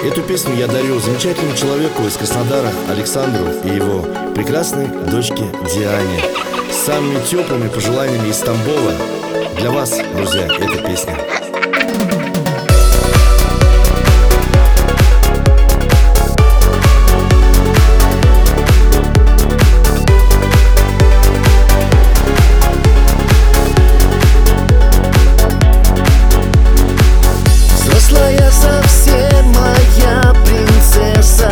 Эту песню я дарю замечательному человеку из Краснодара Александру и его прекрасной дочке Диане. С самыми теплыми пожеланиями из Тамбова. Для вас, друзья, эта песня. Взрослая совсем моя принцесса,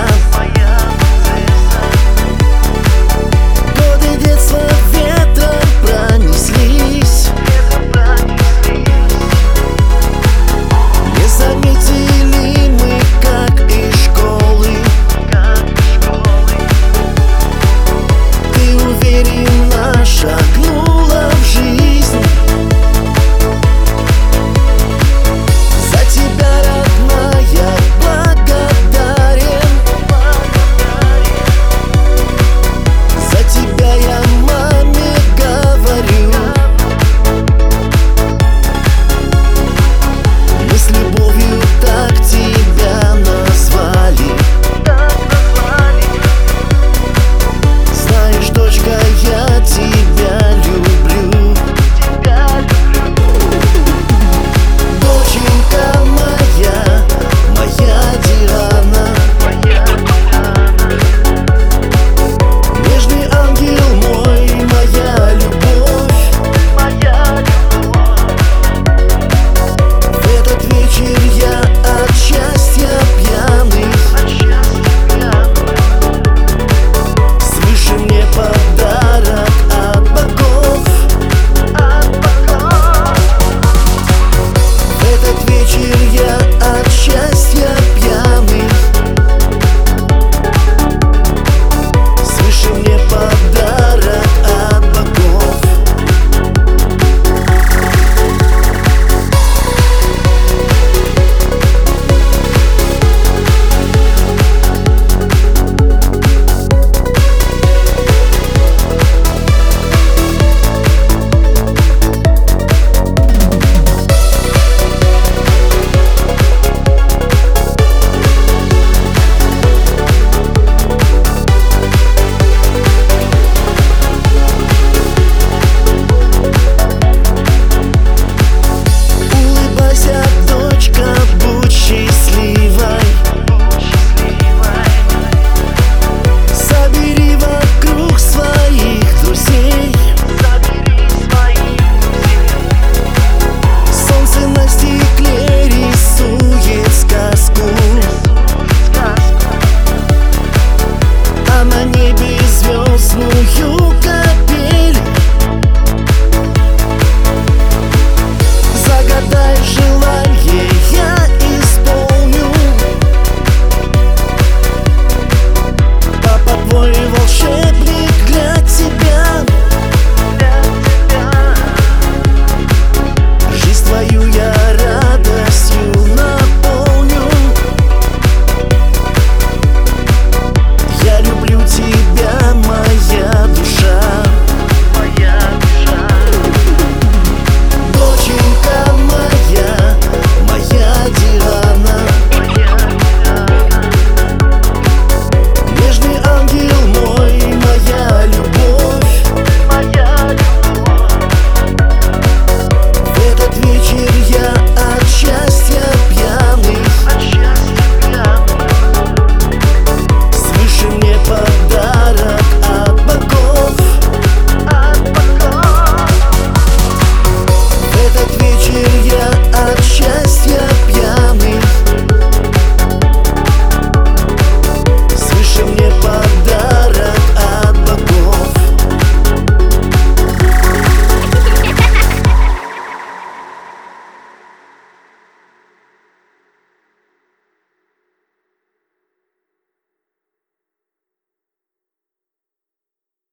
годы детства ветром пронеслись. Не заметили мы, как из школы ты уверенно шагнула в жизнь. За тебя, родная, благодарен. За тебя я маме говорю. Мы с любовью так тебя назвали. Знаешь, дочка, я тебя люблю. Доченька моя, моя Диана, нежный ангел мой, моя любовь. В этот вечер я от счастья пьяный. Свыше мне подарок от богов. В этот вечер я